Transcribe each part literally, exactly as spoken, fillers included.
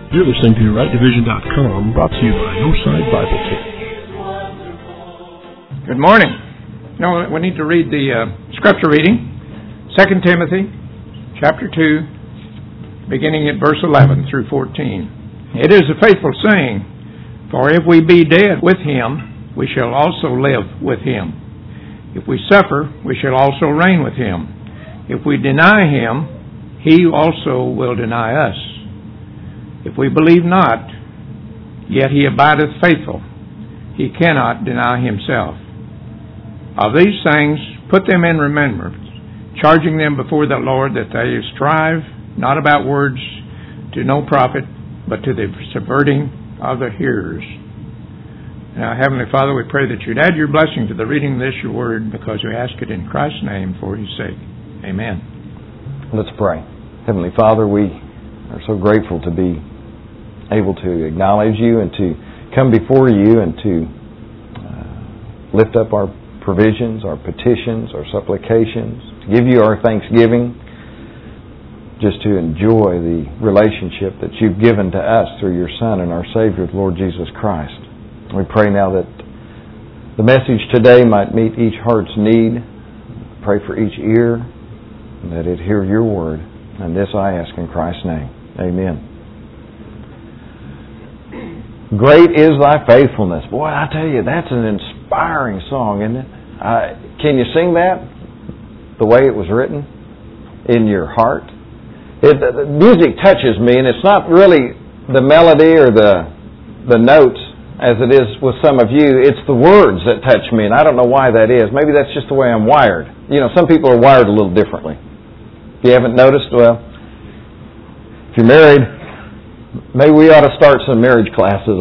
You're listening to right division dot com, brought to you by Northside Bible Camp. Good morning. Now we need to read the uh, scripture reading, Second Timothy chapter two, beginning at verse eleven through fourteen. It is a faithful saying, for if we be dead with him, we shall also live with him. If we suffer, we shall also reign with him. If we deny him, he also will deny us. If we believe not, yet he abideth faithful. He cannot deny himself. Of these things put them in remembrance, charging them before the Lord that they strive not about words to no profit, but to the subverting of the hearers. Now, Heavenly Father, we pray that you'd add your blessing to the reading of this, your word, because we ask it in Christ's name for his sake. Amen. Let's pray. Heavenly Father, we are so grateful to be able to acknowledge you and to come before you and to uh, lift up our provisions, our petitions, our supplications, to give you our thanksgiving, just to enjoy the relationship that you've given to us through your Son and our Savior, the Lord Jesus Christ. We pray now that the message today might meet each heart's need. Pray for each ear, and that it hear your word. And this I ask in Christ's name. Amen. Great is thy faithfulness. Boy, I tell you, that's an inspiring song, isn't it? Uh, can you sing that the way it was written in your heart? It, the, the music touches me, and it's not really the melody or the the notes as it is with some of you. It's the words that touch me, and I don't know why that is. Maybe that's just the way I'm wired. You know, some people are wired a little differently. If you haven't noticed, well, if you're married, maybe we ought to start some marriage classes.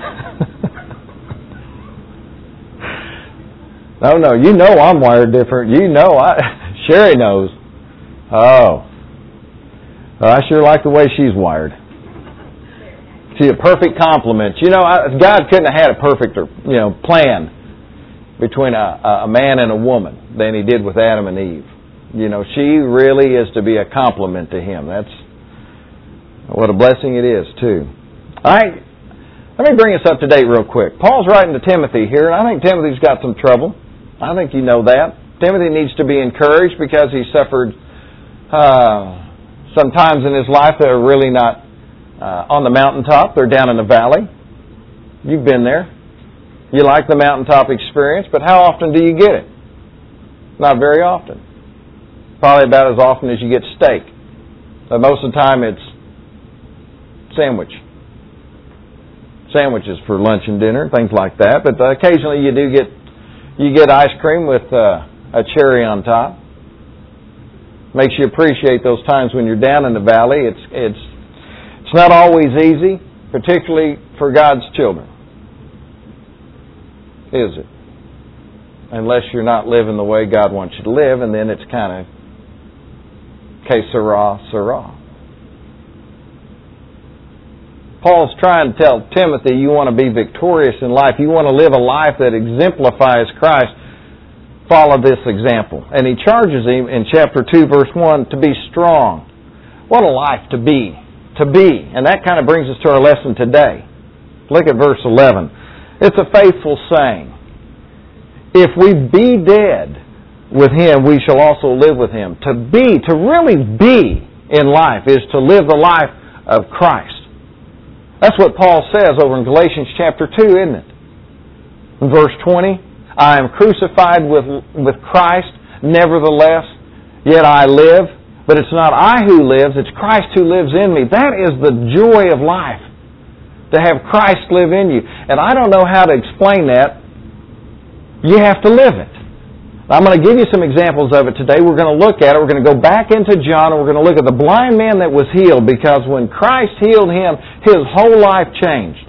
no, no, you know I'm wired different. You know, I, Sherry knows. Oh, I sure like the way she's wired. She's a perfect complement. You know, God couldn't have had a perfect, you know, plan between a, a man and a woman than He did with Adam and Eve. You know, she really is to be a complement to Him. That's what a blessing it is, too. All right, let me bring us up to date real quick. Paul's writing to Timothy here, and I think Timothy's got some trouble. I think you know that. Timothy needs to be encouraged because he suffered uh, some times in his life that are really not uh, on the mountaintop. They're down in the valley. You've been there. You like the mountaintop experience, but how often do you get it? Not very often. Probably about as often as you get steak. But most of the time it's sandwich. Sandwiches for lunch and dinner, things like that. But occasionally you do get you get ice cream with uh, a cherry on top. Makes you appreciate those times when you're down in the valley. It's it's it's not always easy, particularly for God's children. Is it? Unless you're not living the way God wants you to live, and then it's kind of que sera, sera. Paul's trying to tell Timothy, you want to be victorious in life. You want to live a life that exemplifies Christ. Follow this example. And he charges him in chapter two, verse one, to be strong. What a life to be. To be. And that kind of brings us to our lesson today. Look at verse eleven. It's a faithful saying. If we be dead with Him, we shall also live with Him. To be, to really be in life, is to live the life of Christ. That's what Paul says over in Galatians chapter two, isn't it? In verse twenty, I am crucified with, with Christ, nevertheless, yet I live. But it's not I who lives, it's Christ who lives in me. That is the joy of life, to have Christ live in you. And I don't know how to explain that. You have to live it. I'm going to give you some examples of it today. We're going to look at it. We're going to go back into John, and we're going to look at the blind man that was healed, because when Christ healed him, his whole life changed.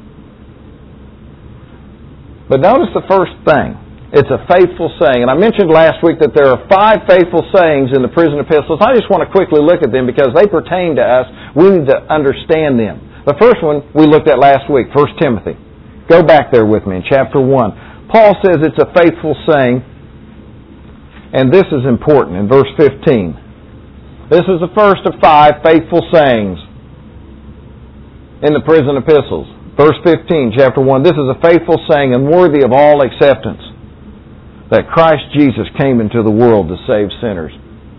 But notice the first thing. It's a faithful saying. And I mentioned last week that there are five faithful sayings in the prison epistles. I just want to quickly look at them because they pertain to us. We need to understand them. The first one we looked at last week, First Timothy. Go back there with me in chapter one. Paul says it's a faithful saying, and this is important in verse fifteen. This is the first of five faithful sayings. in the prison epistles. Verse fifteen, chapter one, this is a faithful saying and worthy of all acceptance, that Christ Jesus came into the world to save sinners.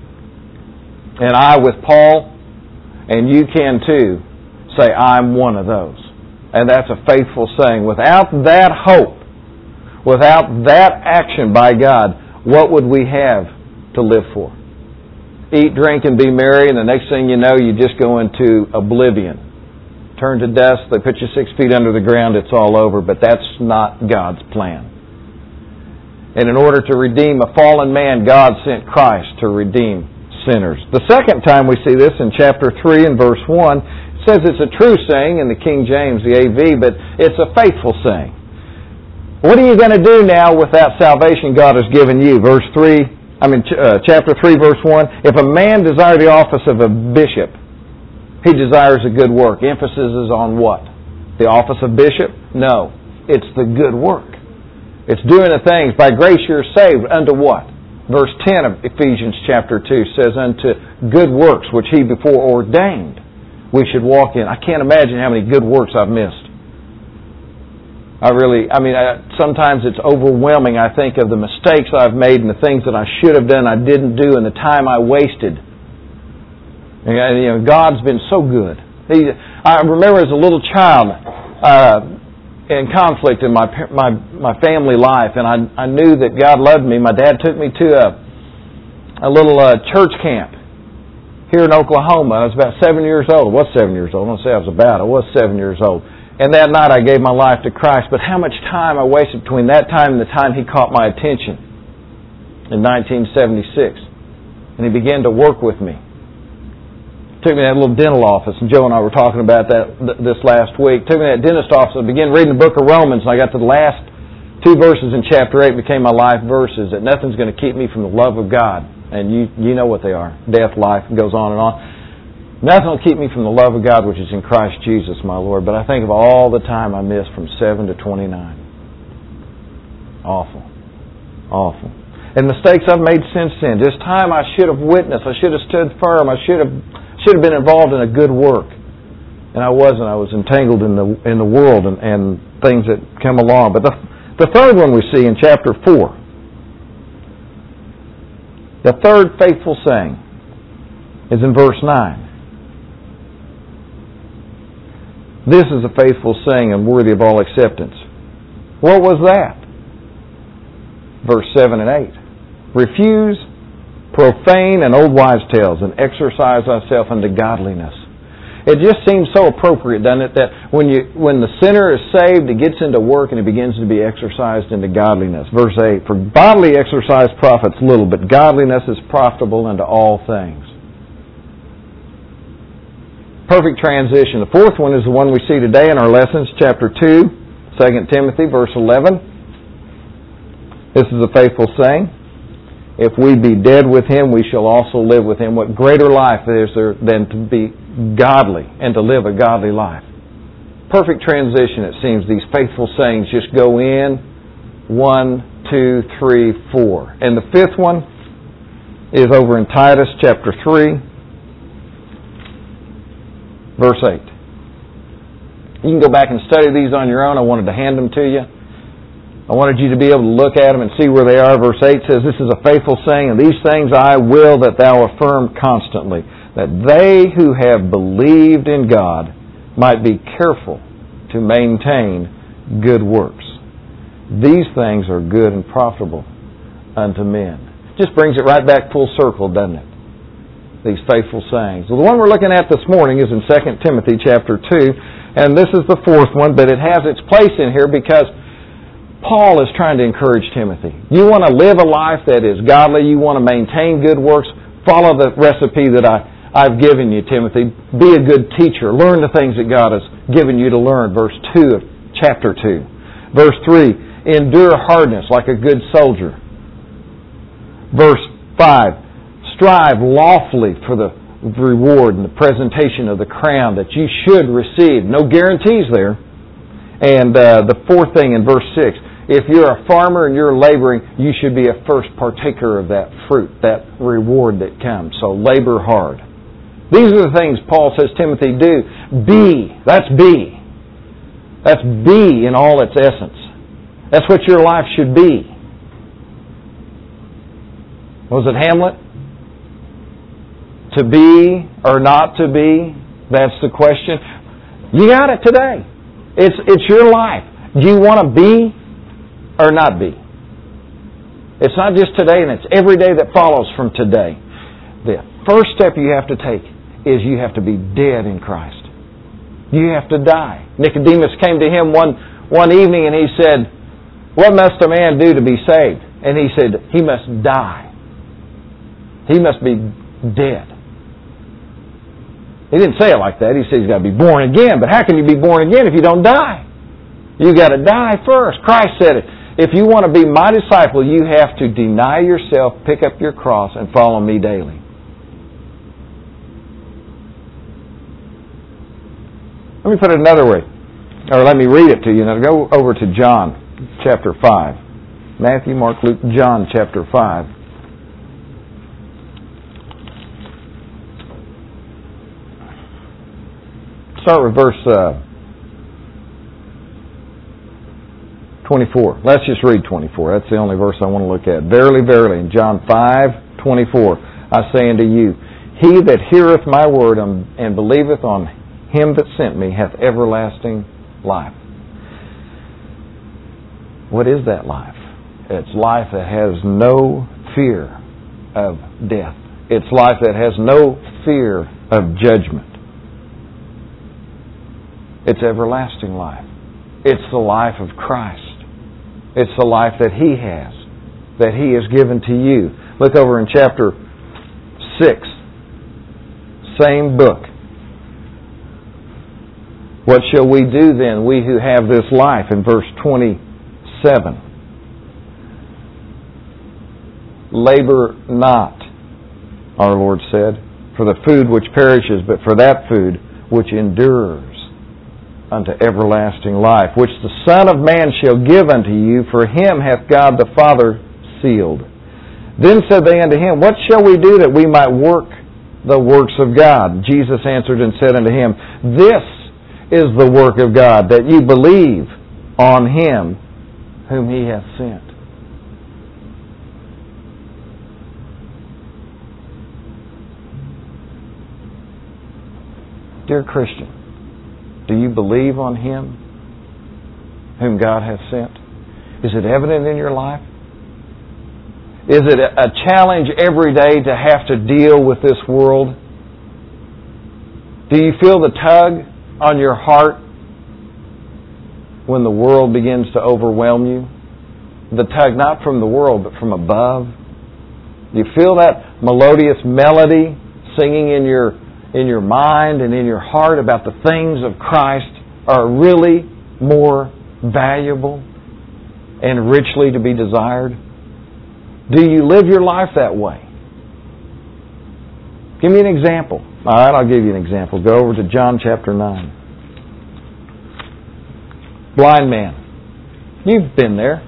And I, with Paul, and you can too, say, I'm one of those. And that's a faithful saying. Without that hope, without that action by God, what would we have to live for? Eat, drink, and be merry, and the next thing you know, you just go into oblivion. Turn to dust, they put you six feet under the ground, it's all over. But that's not God's plan. And in order to redeem a fallen man, God sent Christ to redeem sinners. The second time we see this in chapter three and verse one, it says it's a true saying in the King James, the A V, but it's a faithful saying. What are you going to do now with that salvation God has given you? Verse three, I mean, uh, chapter three, verse one. If a man desire the office of a bishop, he desires a good work. Emphasis is on what? The office of bishop? No. It's the good work. It's doing the things. By grace you're saved. Unto what? Verse ten of Ephesians chapter two says, unto good works which He before ordained we should walk in. I can't imagine how many good works I've missed. I really, I mean, I, sometimes it's overwhelming. I think of the mistakes I've made and the things that I should have done I didn't do and the time I wasted. And, you know, God's been so good. He, I remember as a little child uh, in conflict in my my my family life, and I I knew that God loved me. My dad took me to a a little uh, church camp here in Oklahoma. I was about seven years old. I was seven years old. I don't say I was about. I was seven years old. And that night I gave my life to Christ. But how much time I wasted between that time and the time He caught my attention in nineteen seventy-six. And He began to work with me. Took me to that little dental office, and Joe and I were talking about that this last week. Took me to that dentist office and began reading the book of Romans, and I got to the last two verses in chapter eight, became my life verses, that nothing's going to keep me from the love of God. And you you know what they are. Death, life, and goes on and on. Nothing will keep me from the love of God which is in Christ Jesus, my Lord. But I think of all the time I missed from seven to twenty-nine. Awful. Awful. And mistakes I've made since then. Just time I should have witnessed. I should have stood firm. I should have should have been involved in a good work. And I wasn't. I was entangled in the in the world and, and things that come along. But the, the third one we see in chapter four. The third faithful saying is in verse nine. This is a faithful saying and worthy of all acceptance. What was that? Verse seven and eight. Refuse profane and old wives' tales and exercise thyself unto godliness. It just seems so appropriate, doesn't it, that when you when the sinner is saved, he gets into work and he begins to be exercised into godliness. Verse eight. For bodily exercise profits little, but godliness is profitable unto all things. Perfect transition. The fourth one is the one we see today in our lessons, chapter two, Second Timothy, verse eleven. This is a faithful saying. If we be dead with Him, we shall also live with Him. What greater life is there than to be godly and to live a godly life? Perfect transition, it seems. These faithful sayings just go in. One, two, three, four. And the fifth one is over in Titus, chapter three. Verse eight. You can go back and study these on your own. I wanted to hand them to you. I wanted you to be able to look at them and see where they are. Verse eight says, this is a faithful saying, and these things I will that thou affirm constantly, that they who have believed in God might be careful to maintain good works. These things are good and profitable unto men. Just brings it right back full circle, doesn't it? These faithful sayings. Well, the one we're looking at this morning is in Second Timothy chapter two, and this is the fourth one, but it has its place in here because Paul is trying to encourage Timothy. You want to live a life that is godly, you want to maintain good works, follow the recipe that I, I've given you, Timothy. Be a good teacher. Learn the things that God has given you to learn. Verse two of chapter two. Verse three, endure hardness like a good soldier. Verse five, strive lawfully for the reward and the presentation of the crown that you should receive. No guarantees there. And uh, the fourth thing in verse six, if you're a farmer and you're laboring, you should be a first partaker of that fruit, that reward that comes. So labor hard. These are the things Paul says, Timothy, do. Be. That's be. That's be in all its essence. That's what your life should be. Was it Hamlet? To be or not to be? That's the question. You got it today. It's, it's your life. Do you want to be or not be? It's not just today, and it's every day that follows from today. The first step you have to take is you have to be dead in Christ. You have to die. Nicodemus came to him one, one evening and he said, "What must a man do to be saved?" And he said, he must die. He must be dead. He didn't say it like that. He said he's got to be born again. But how can you be born again if you don't die? You've got to die first. Christ said it. If you want to be my disciple, you have to deny yourself, pick up your cross, and follow me daily. Let me put it another way. Or let me read it to you. Now go over to John chapter five. Matthew, Mark, Luke, John chapter five. Start with verse uh, twenty-four. Let's just read twenty-four. That's the only verse I want to look at. Verily, verily, in John five twenty-four, I say unto you, he that heareth my word and believeth on him that sent me hath everlasting life. What is that life? It's life that has no fear of death. It's life that has no fear of judgment. It's everlasting life. It's the life of Christ. It's the life that He has, that He has given to you. Look over in chapter six, same book. What shall we do then, we who have this life? In verse twenty-seven. Labor not, our Lord said, for the food which perishes, but for that food which endures unto everlasting life, which the Son of Man shall give unto you, for Him hath God the Father sealed. Then said they unto Him, what shall we do that we might work the works of God? Jesus answered and said unto him, this is the work of God, that you believe on Him whom He hath sent. Dear Christian, do you believe on Him whom God hath sent? Is it evident in your life? Is it a challenge every day to have to deal with this world? Do you feel the tug on your heart when the world begins to overwhelm you? The tug not from the world, but from above. Do you feel that melodious melody singing in your in your mind and in your heart about the things of Christ are really more valuable and richly to be desired? Do you live your life that way? Give me an example. All right, I'll give you an example. Go over to John chapter nine. Blind man. You've been there.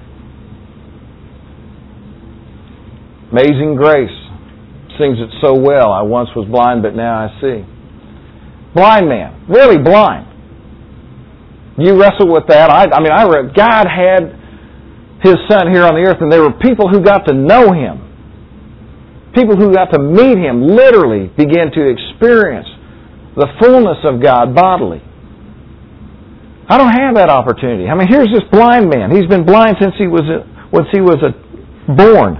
Amazing Grace sings it so well. I once was blind, but now I see. Blind man. Really blind. You wrestle with that. I, I mean, I read God had His Son here on the earth, and there were people who got to know Him. People who got to meet Him literally began to experience the fullness of God bodily. I don't have that opportunity. I mean, here's this blind man. He's been blind since he was a, once he was a, born.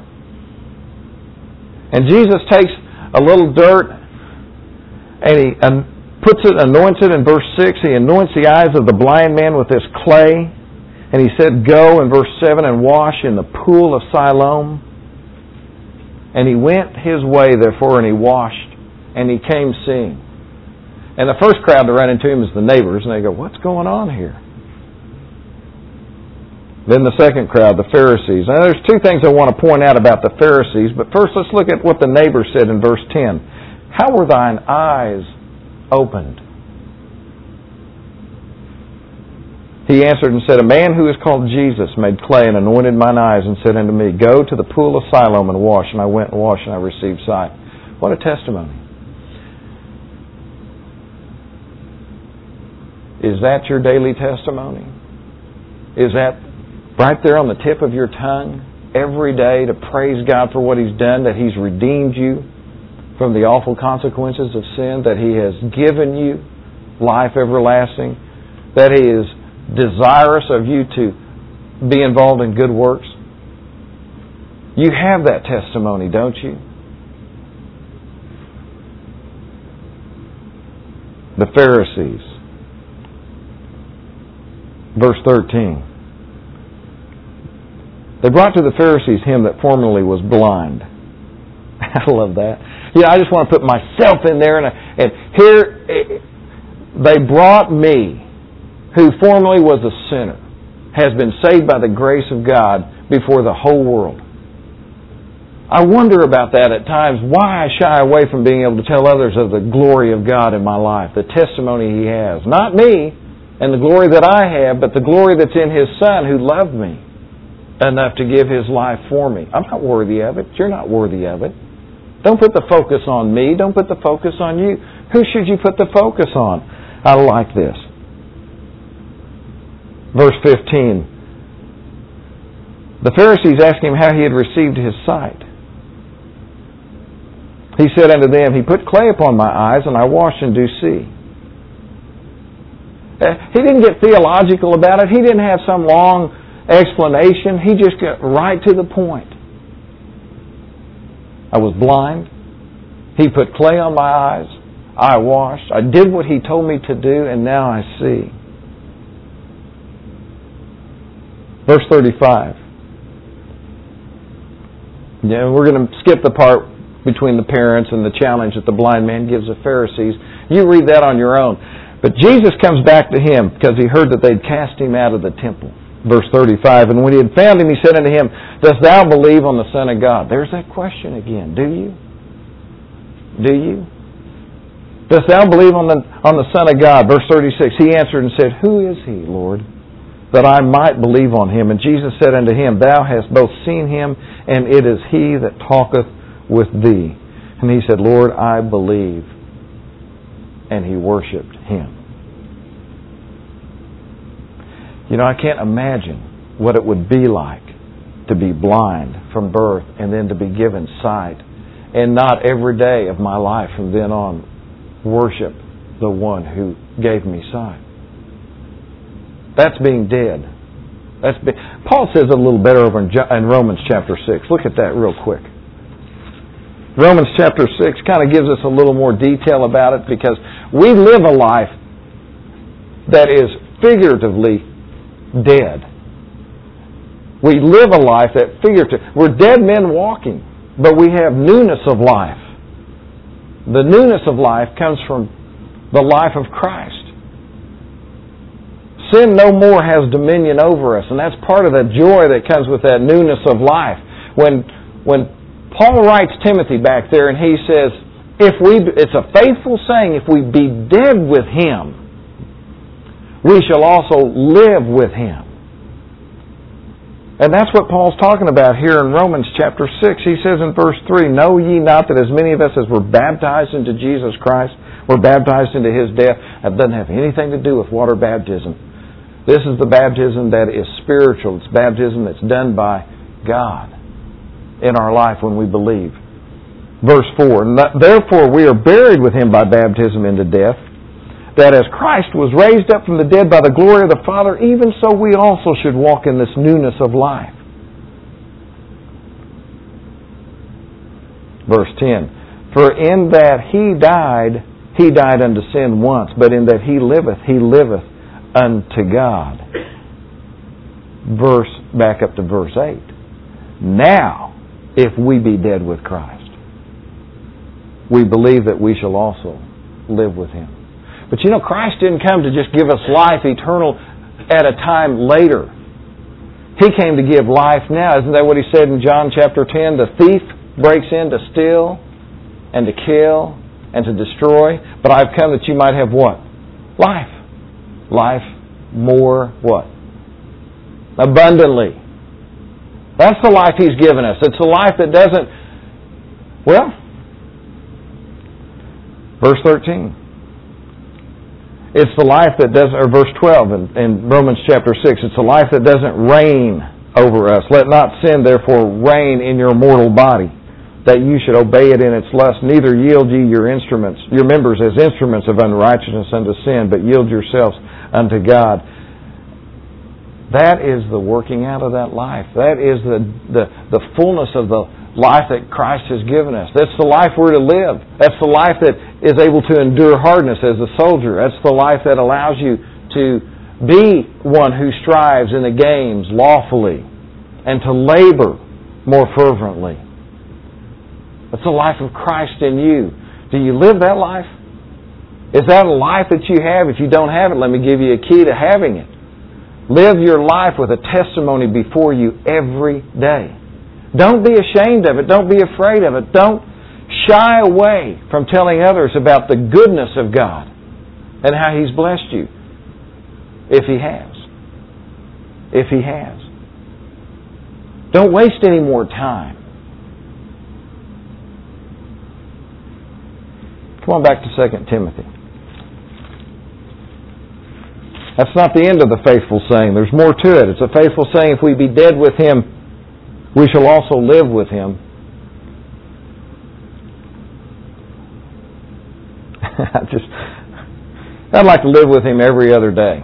And Jesus takes a little dirt and He um, puts it, anoints it in verse six. He anoints the eyes of the blind man with this clay. And He said, go, in verse seven, and wash in the pool of Siloam. And he went his way, therefore, and he washed, and he came seeing. And the first crowd to run into him is the neighbors, and they go, what's going on here? Then the second crowd, the Pharisees. Now, there's two things I want to point out about the Pharisees, but first let's look at what the neighbors said in verse ten. How were thine eyes opened? He answered and said, a man who is called Jesus made clay and anointed mine eyes and said unto me, go to the pool of Siloam and wash. And I went and washed and I received sight. What a testimony. Is that your daily testimony? Is that right there on the tip of your tongue every day to praise God for what He's done, that He's redeemed you from the awful consequences of sin, that He has given you life everlasting, that He is desirous of you to be involved in good works? You have that testimony, don't you? The Pharisees. Verse thirteen. They brought to the Pharisees him that formerly was blind. I love that. Yeah, I just want to put myself in there. And, and here, they brought me, who formerly was a sinner, has been saved by the grace of God before the whole world. I wonder about that at times, why I shy away from being able to tell others of the glory of God in my life, the testimony He has. Not me and the glory that I have, but the glory that's in His Son who loved me enough to give His life for me. I'm not worthy of it. You're not worthy of it. Don't put the focus on me. Don't put the focus on you. Who should you put the focus on? I like this. Verse fifteen. The Pharisees asked Him how He had received His sight. He said unto them, He put clay upon my eyes, and I washed and do see. He didn't get theological about it. He didn't have some long explanation. He just got right to the point. I was blind. He put clay on my eyes. I washed. I did what He told me to do, and now I see. Verse thirty-five. Yeah, we're going to skip the part between the parents and the challenge that the blind man gives the Pharisees. You read that on your own. But Jesus comes back to him because He heard that they'd cast Him out of the temple. Verse thirty-five, and when He had found him, He said unto him, Dost thou believe on the Son of God? There's that question again. Do you? Do you? Dost thou believe on the on the Son of God? Verse thirty-six, He answered and said, Who is He, Lord, that I might believe on Him? And Jesus said unto him, Thou hast both seen Him, and it is He that talketh with thee. And he said, Lord, I believe. And he worshipped Him. You know, I can't imagine what it would be like to be blind from birth and then to be given sight, and not every day of my life from then on worship the one who gave me sight. That's being dead. That's be- Paul says it a little better over in, jo- in Romans chapter six. Look at that real quick. Romans chapter six kind of gives us a little more detail about it, because we live a life that is figuratively dead. We live a life that figuratively... We're dead men walking, but we have newness of life. The newness of life comes from the life of Christ. Sin no more has dominion over us, and that's part of the joy that comes with that newness of life. When when Paul writes Timothy back there, and he says, "If we, it's a faithful saying, if we be dead with Him, we shall also live with Him." And that's what Paul's talking about here in Romans chapter six. He says in verse three, "Know ye not that as many of us as were baptized into Jesus Christ were baptized into His death?" That doesn't have anything to do with water baptism. This is the baptism that is spiritual. It's baptism that's done by God in our life when we believe. Verse four, "Therefore we are buried with Him by baptism into death, that as Christ was raised up from the dead by the glory of the Father, even so we also should walk in this newness of life." Verse ten, "For in that He died, He died unto sin once, but in that He liveth, He liveth unto God." Verse, back up to verse eight. "Now, if we be dead with Christ, we believe that we shall also live with Him." But you know, Christ didn't come to just give us life eternal at a time later. He came to give life now. Isn't that what He said in John chapter ten? The thief breaks in to steal and to kill and to destroy. But I've come that you might have what? Life. Life more what? Abundantly. That's the life He's given us. It's a life that doesn't... Well, verse thirteen. It's the life that doesn't, or verse twelve in, in Romans chapter six, it's a life that doesn't reign over us. Let not sin therefore reign in your mortal body, that you should obey it in its lust. Neither yield ye your instruments, your members as instruments of unrighteousness unto sin, but yield yourselves unto God. That is the working out of that life. That is the, the, the fullness of the life that Christ has given us. That's the life we're to live. That's the life that is able to endure hardness as a soldier. That's the life that allows you to be one who strives in the games lawfully and to labor more fervently. That's the life of Christ in you. Do you live that life? Is that a life that you have? If you don't have it, let me give you a key to having it. Live your life with a testimony before you every day. Don't be ashamed of it. Don't be afraid of it. Don't shy away from telling others about the goodness of God and how He's blessed you. If He has. If He has. Don't waste any more time. Come on back to Second Timothy. That's not the end of the faithful saying. There's more to it. It's a faithful saying, if we be dead with Him, we shall also live with Him. I just, I'd like to live with Him every other day.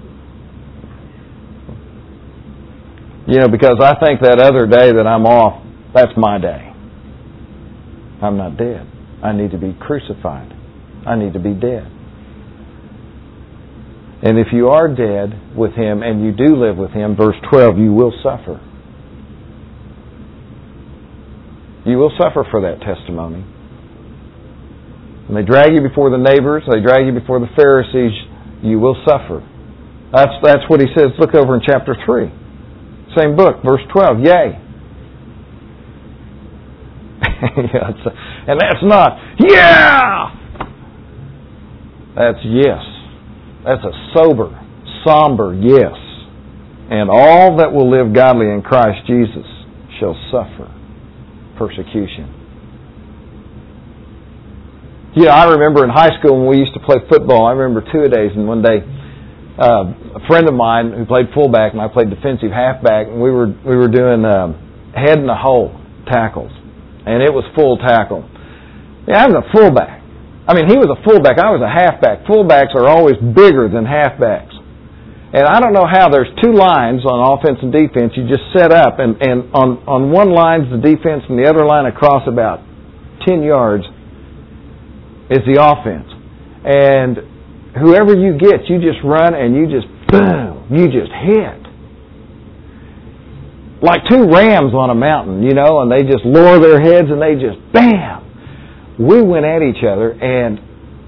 You know, because I think that other day that I'm off, that's my day. I'm not dead. I need to be crucified. I need to be dead. And if you are dead with Him and you do live with Him, verse twelve, you will suffer. You will suffer for that testimony. When they drag you before the neighbors, they drag you before the Pharisees, you will suffer. That's, that's what he says. Look over in chapter three. Same book, verse twelve. Yea. And that's not, yeah! That's yes. That's a sober, somber yes. And all that will live godly in Christ Jesus shall suffer persecution. Yeah, I remember in high school when we used to play football, I remember two-a-days, and one day uh, a friend of mine who played fullback and I played defensive halfback, and we were we were doing um, head in the hole tackles, and it was full tackle. Yeah, I was a fullback. I mean, he was a fullback. I was a halfback. Fullbacks are always bigger than halfbacks. And I don't know how there's two lines on offense and defense. You just set up, and, and on, on one line's the defense, and the other line across about ten yards is the offense. And whoever you get, you just run and you just, boom, you just hit. Like two rams on a mountain, you know, and they just lower their heads and they just, bam! We went at each other, and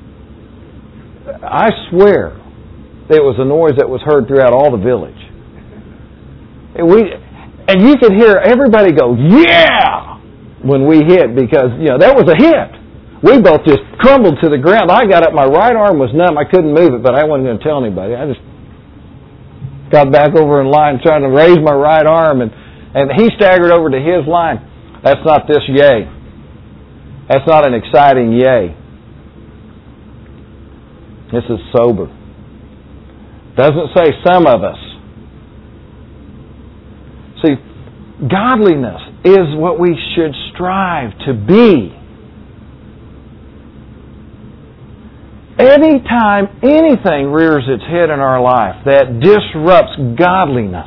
I swear it was a noise that was heard throughout all the village. And we, and you could hear everybody go, yeah! When we hit, because, you know, that was a hit. We both just crumbled to the ground. I got up, my right arm was numb. I couldn't move it, but I wasn't going to tell anybody. I just got back over in line trying to raise my right arm, and, and he staggered over to his line. That's not this yay. That's not an exciting yay. This is sober. Doesn't say some of us. See, godliness is what we should strive to be. Anytime anything rears its head in our life that disrupts godliness,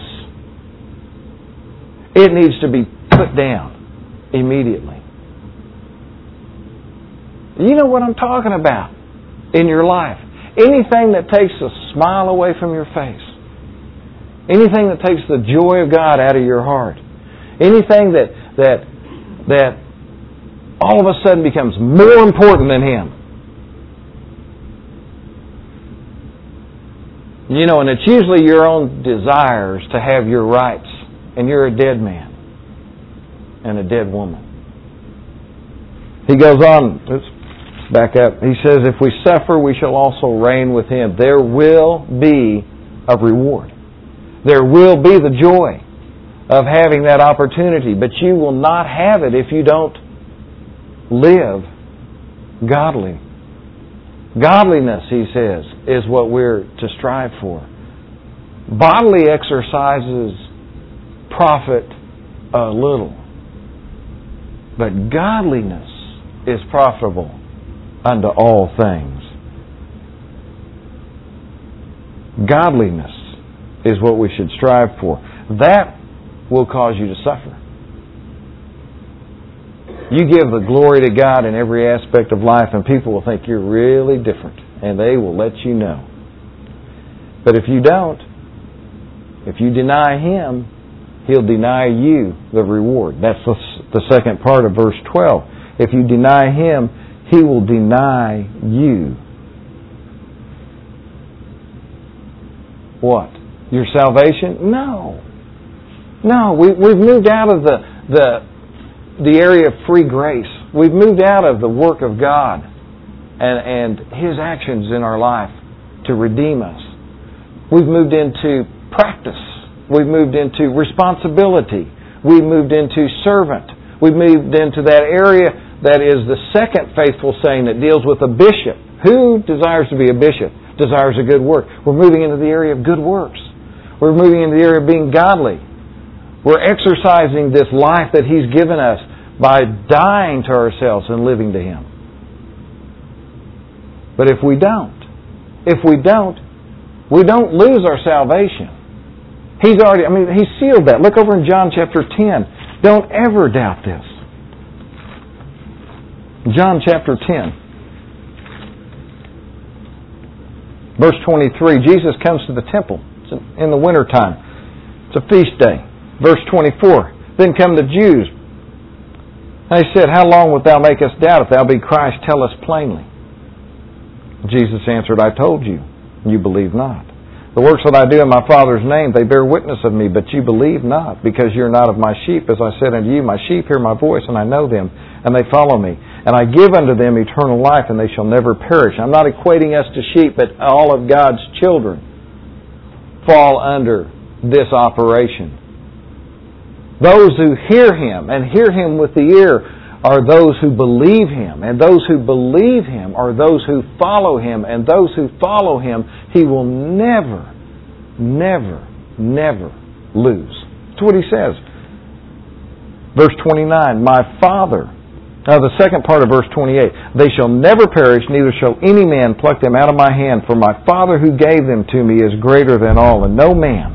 it needs to be put down immediately. You know what I'm talking about in your life. Anything that takes a smile away from your face. Anything that takes the joy of God out of your heart. Anything that that that all of a sudden becomes more important than Him. You know, and it's usually your own desires to have your rights. And you're a dead man. And a dead woman. He goes on, let's back up. He says, if we suffer, we shall also reign with Him. There will be a reward. There will be the joy of having that opportunity. But you will not have it if you don't live godly. Godliness, he says, is what we're to strive for. Bodily exercises profit a little, but godliness is profitable unto all things. Godliness is what we should strive for. That will cause you to suffer. You give the glory to God in every aspect of life, and people will think you're really different, and they will let you know. But if you don't, if you deny Him, He'll deny you the reward. That's the, the second part of verse twelve. If you deny Him, He will deny you. What? Your salvation? No. No, we, we've moved out of the, the, the area of free grace. We've moved out of the work of God and, and His actions in our life to redeem us. We've moved into practice. We've moved into responsibility. We've moved into servant. We've moved into that area that is the second faithful saying that deals with a bishop. Who desires to be a bishop? Desires a good work. We're moving into the area of good works. We're moving into the area of being godly. We're exercising this life that He's given us by dying to ourselves and living to Him. But if we don't, if we don't, we don't lose our salvation. He's already, I mean, He sealed that. Look over in John chapter ten. Don't ever doubt this. John chapter ten. Verse twenty-three, Jesus comes to the temple. It's in the wintertime. It's a feast day. Verse twenty-four, then come the Jews. They said, how long wilt thou make us doubt? If thou be Christ, tell us plainly. Jesus answered, I told you, you believe not. The works that I do in my Father's name, they bear witness of me, but you believe not, because you're not of my sheep. As I said unto you, my sheep hear my voice, and I know them, and they follow me. And I give unto them eternal life, and they shall never perish. I'm not equating us to sheep, but all of God's children fall under this operation. Those who hear Him, and hear Him with the ear, are those who believe Him. And those who believe Him are those who follow Him. And those who follow Him, He will never, never, never lose. That's what He says. Verse twenty-nine, my Father... Now the second part of verse twenty-eight, they shall never perish, neither shall any man pluck them out of my hand, for my Father who gave them to me is greater than all, and no man.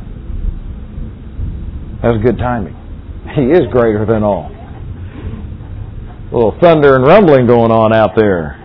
That's good timing. He is greater than all. A little thunder and rumbling going on out there.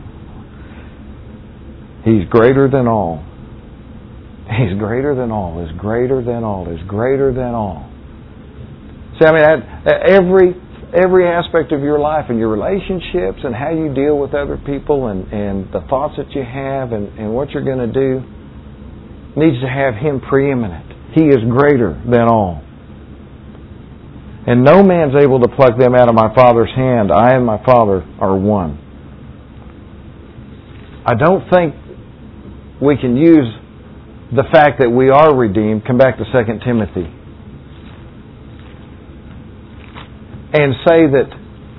He's greater than all. He's greater than all. Is greater than all. Is greater than all. See, I mean, every... Every aspect of your life and your relationships and how you deal with other people and, and the thoughts that you have and, and what you're going to do needs to have Him preeminent. He is greater than all. And no man's able to pluck them out of my Father's hand. I and my Father are one. I don't think we can use the fact that we are redeemed, come back to Second Timothy, and say that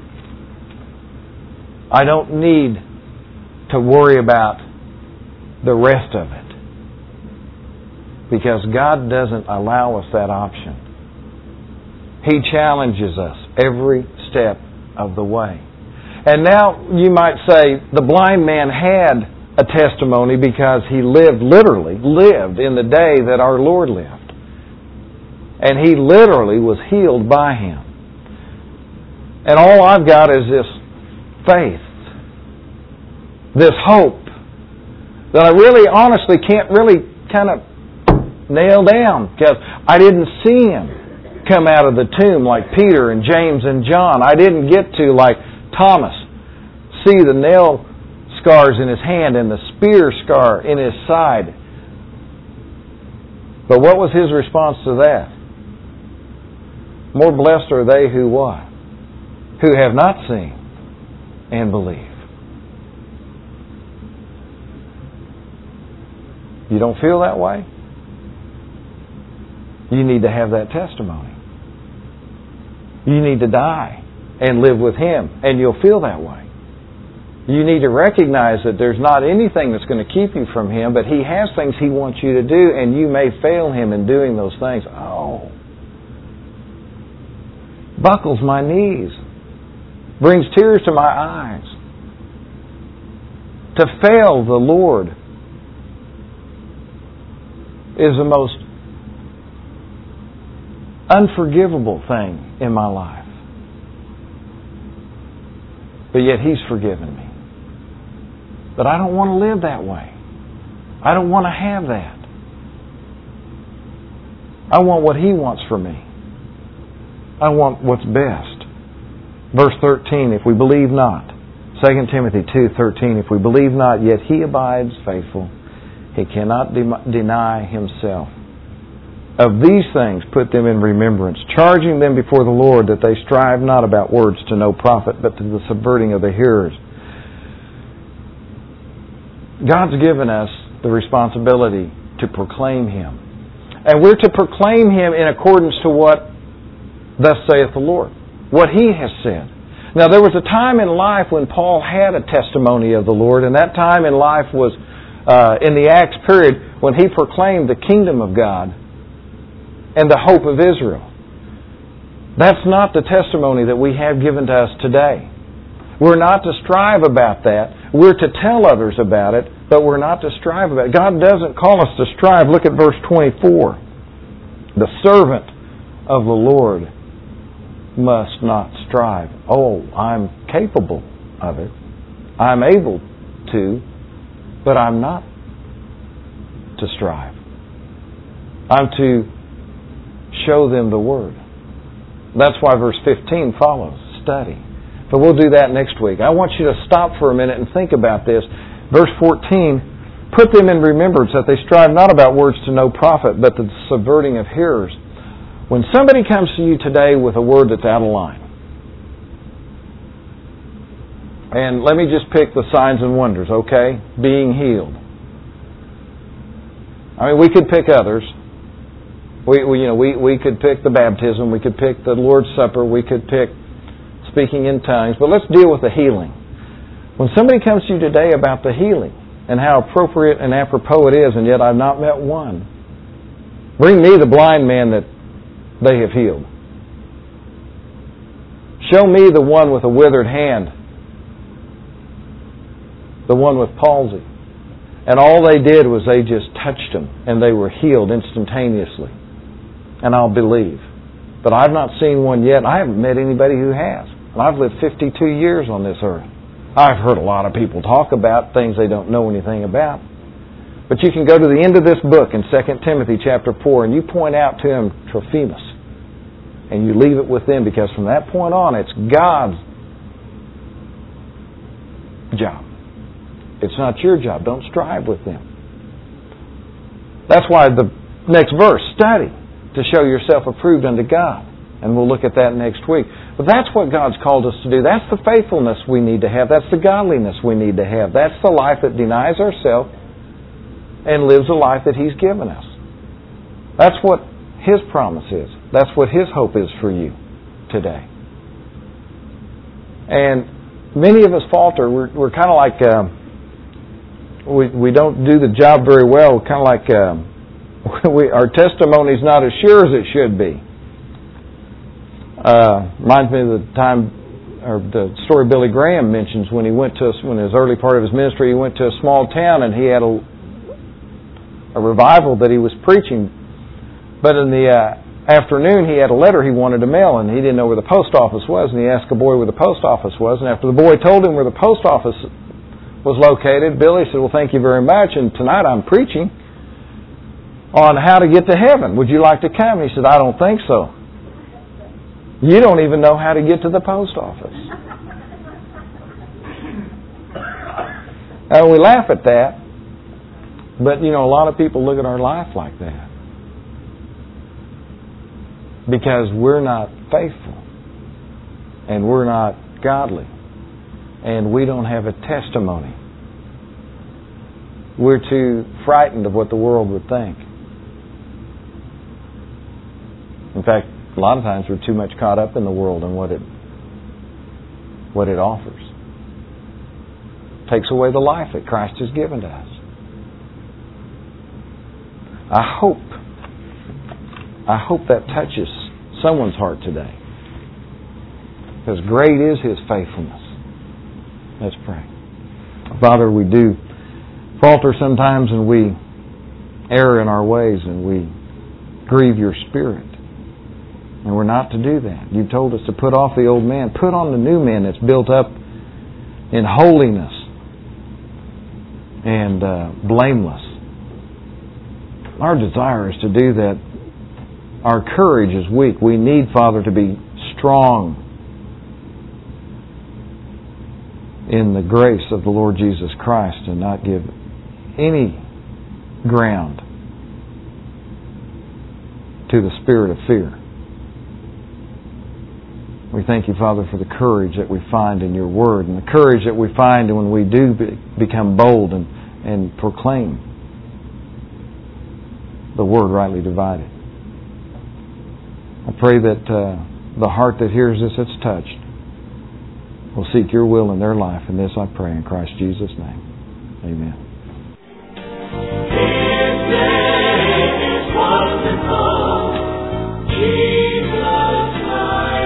I don't need to worry about the rest of it, because God doesn't allow us that option. He challenges us every step of the way. And now you might say the blind man had a testimony because he lived, literally lived in the day that our Lord lived. And he literally was healed by Him. And all I've got is this faith, this hope, that I really honestly can't really kind of nail down, because I didn't see Him come out of the tomb like Peter and James and John. I didn't get to, like Thomas, see the nail scars in his hand and the spear scar in his side. But what was his response to that? More blessed are they who what? Who have not seen and believe. You don't feel that way? You need to have that testimony. You need to die and live with Him, and you'll feel that way. You need to recognize that there's not anything that's going to keep you from Him, but He has things He wants you to do, and you may fail Him in doing those things. Oh. Buckles my knees. Brings tears to my eyes. To fail the Lord is the most unforgivable thing in my life. But yet He's forgiven me. But I don't want to live that way. I don't want to have that. I want what He wants for me. I want what's best. Verse thirteen, if we believe not. Second Timothy two thirteen, if we believe not, yet He abides faithful. He cannot de- deny Himself. Of these things put them in remembrance, charging them before the Lord that they strive not about words to no profit, but to the subverting of the hearers. God's given us the responsibility to proclaim Him. And we're to proclaim Him in accordance to what thus saith the Lord, what He has said. Now, there was a time in life when Paul had a testimony of the Lord, and that time in life was uh, in the Acts period when he proclaimed the kingdom of God and the hope of Israel. That's not the testimony that we have given to us today. We're not to strive about that. We're to tell others about it, but we're not to strive about it. God doesn't call us to strive. Look at verse twenty-four. The servant of the Lord must not strive. Oh, I'm capable of it. I'm able to, but I'm not to strive. I'm to show them the Word. That's why verse fifteen follows. Study. But we'll do that next week. I want you to stop for a minute and think about this. Verse fourteen, put them in remembrance that they strive not about words to no profit, but the subverting of hearers. When somebody comes to you today with a word that's out of line, and let me just pick the signs and wonders, okay? Being healed. I mean, we could pick others. We, we, you know, we, we could pick the baptism. We could pick the Lord's Supper. We could pick speaking in tongues. But let's deal with the healing. When somebody comes to you today about the healing and how appropriate and apropos it is, and yet I've not met one, bring me the blind man that they have healed. Show me the one with a withered hand, the one with palsy. And all they did was they just touched him and they were healed instantaneously. And I'll believe. But I've not seen one yet. I haven't met anybody who has. And I've lived fifty-two years on this earth. I've heard a lot of people talk about things they don't know anything about. But you can go to the end of this book in Second Timothy chapter four and you point out to him Trophimus. And you leave it with them, because from that point on it's God's job. It's not your job. Don't strive with them. That's why the next verse, study to show yourself approved unto God. And we'll look at that next week. But that's what God's called us to do. That's the faithfulness we need to have. That's the godliness we need to have. That's the life that denies ourselves and lives a life that He's given us. That's what His promise is. That's what His hope is for you today. And many of us falter. We're, we're kind of like... Uh, We we don't do the job very well. Kind of like um, we, our testimony's not as sure as it should be. Uh, reminds me of the time, or the story Billy Graham mentions when he went to when his early part of his ministry, he went to a small town and he had a, a revival that he was preaching. But in the uh, afternoon, he had a letter he wanted to mail, and he didn't know where the post office was. And he asked a boy where the post office was. And after the boy told him where the post office was located, Billy said, well, thank you very much, and tonight I'm preaching on how to get to heaven. Would you like to come? He said, I don't think so. You don't even know how to get to the post office. And we laugh at that, but, you know, a lot of people look at our life like that because we're not faithful and we're not godly. And we don't have a testimony. We're too frightened of what the world would think. In fact, a lot of times we're too much caught up in the world and what it what it offers. takes away the life that Christ has given to us. I hope, I hope that touches someone's heart today. Because great is His faithfulness. Let's pray. Father, we do falter sometimes, and we err in our ways, and we grieve Your Spirit. And we're not to do that. You told us to put off the old man, put on the new man that's built up in holiness and uh, blameless. Our desire is to do that. Our courage is weak. We need, Father, to be strong in the grace of the Lord Jesus Christ and not give any ground to the spirit of fear. We thank You, Father, for the courage that we find in Your Word and the courage that we find when we do be, become bold and, and proclaim the Word rightly divided. I pray that uh, the heart that hears this that's touched will seek Your will in their life. And this I pray in Christ Jesus' name. Amen. His name is wonderful, Jesus my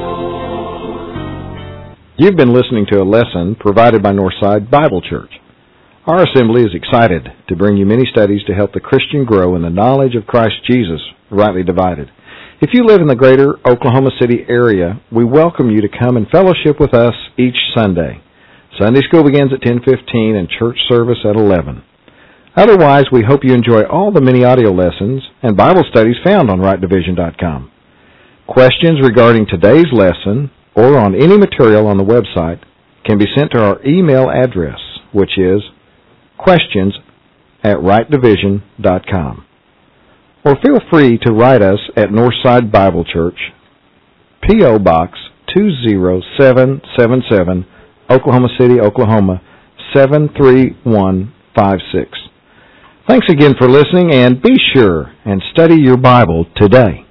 Lord. You've been listening to a lesson provided by Northside Bible Church. Our assembly is excited to bring you many studies to help the Christian grow in the knowledge of Christ Jesus, rightly divided. If you live in the greater Oklahoma City area, we welcome you to come and fellowship with us each Sunday. Sunday school begins at ten fifteen and church service at eleven. Otherwise, we hope you enjoy all the many audio lessons and Bible studies found on right division dot com. Questions regarding today's lesson or on any material on the website can be sent to our email address, which is questions at right division dot com. Or feel free to write us at Northside Bible Church, P O. Box two zero seven seven seven, Oklahoma City, Oklahoma seven three one five six. Thanks again for listening, and be sure and study your Bible today.